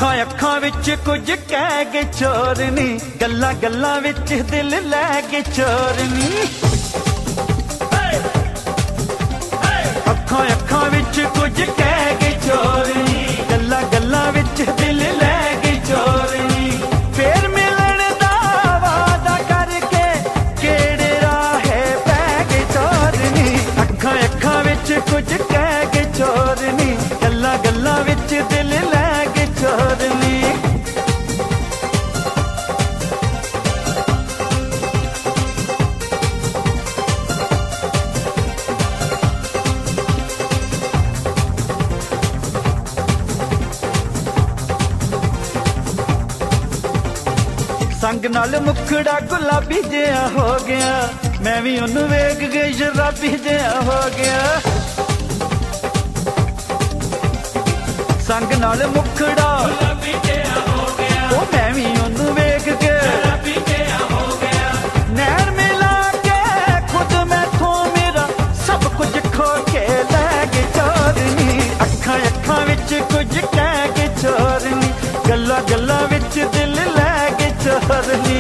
ਅੱਖਾਂ ਅੱਖਾਂ ਵਿੱਚ ਕੁਝ ਕਹਿ ਕੇ ਚੋਰਨੀ, ਗੱਲਾਂ ਗੱਲਾਂ ਵਿੱਚ ਦਿਲ ਲੈ ਕੇ ਚੋਰਨੀ। ਅੱਖਾਂ ਅੱਖਾਂ ਵਿੱਚ ਕੁਝ ਕਹਿ ਕੇ ਚੋਰਨੀ, ਗੱਲਾਂ ਗੱਲਾਂ ਵਿੱਚ ਦਿਲ ਲੈ ਕੇ ਚੋਰਨੀ। ਫੇਰ ਮਿਲਣ ਦਾ ਵਾਦਾ ਕਰਕੇ ਕਿਹੜੇ ਰਾਹੇ ਪੈ ਕੇ ਚੋਰਨੀ। ਅੱਖਾਂ ਅੱਖਾਂ ਵਿੱਚ ਕੁਝ ਕਹਿ ਕੇ ਚੋਰਨੀ, ਗੱਲਾਂ ਗੱਲਾਂ ਵਿੱਚ ਦਿਲ ਲੈ ਕੇ ਚੋਰਨੀ। संग नाल मुखड़ा गुलाबी जिहा हो गया, मैं भी ओनू वेख के शराबी जिहा हो गया। संग नाल मुखड़ा गुलाबी जिहा हो गया, ओ मैं भी ओनू वेख के शराबी जिहा हो गया। नैन मिला के खुद मैथों मेरा सब कुछ खो के लै के चोरनी। अखां अखां विच कुछ कह के चोरनी, गल्लां गल्लां विच दिल लै के चोरनी।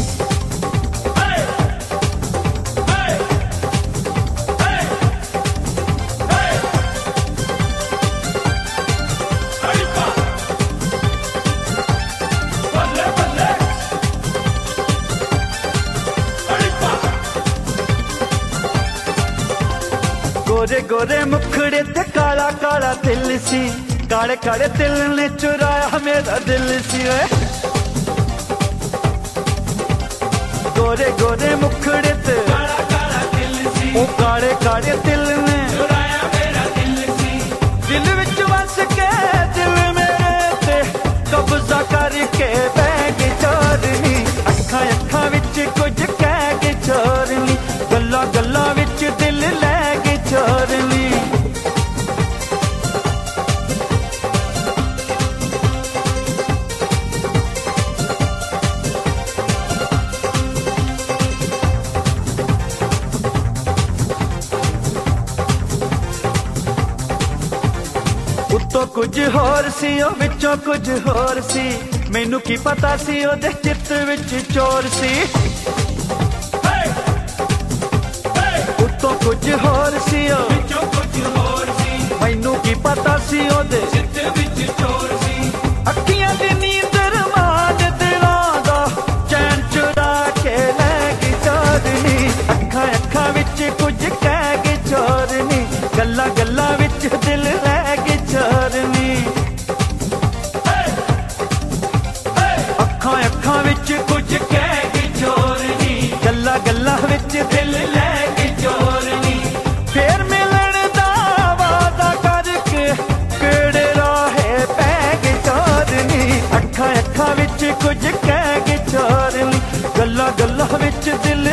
गोरे गोरे मुखड़े ते काला काला दिल सी, काले काले दिल ने चुराया मेरा दिल सी। गोरे गोरे मुखड़े ते काला काला दिल सी, ओ काले काले दिल ने चुराया मेरा दिल सी। दिल विच वस के दिल मेरे ते कब्जा करके बह के चोरनी। अखां अखां विच कुछ कह के चोरनी, गल्लां गल्लां विच दिल लै के चोरनी। उत्तों कुछ होर सी ओ विचों कुछ होर सी, मैनू की पता सी ओदे चित्त विच चोर सी। उत्तों कुछ होर सी ओ विचों कुछ होर सी, मैनू की पता सी ओदे चित्त विच चोर सी। अखियां दी नींद रमान दिलां दा चैन चुरा के लै के चोरनी। अखां अखां विच कुछ कह के चोरनी, गल्लां गल्लां विच दिल लै के चोरनी। अखां अखां विच कुछ कह के चोरनी, गल्लां गल्लां विच दिल लै के चोरनी। फेर मिलन दा वादा करके किहड़े राहे पै के चोरनी। अखां अखां विच कुछ कह के चोरनी, गल्लां गल्लां विच दिल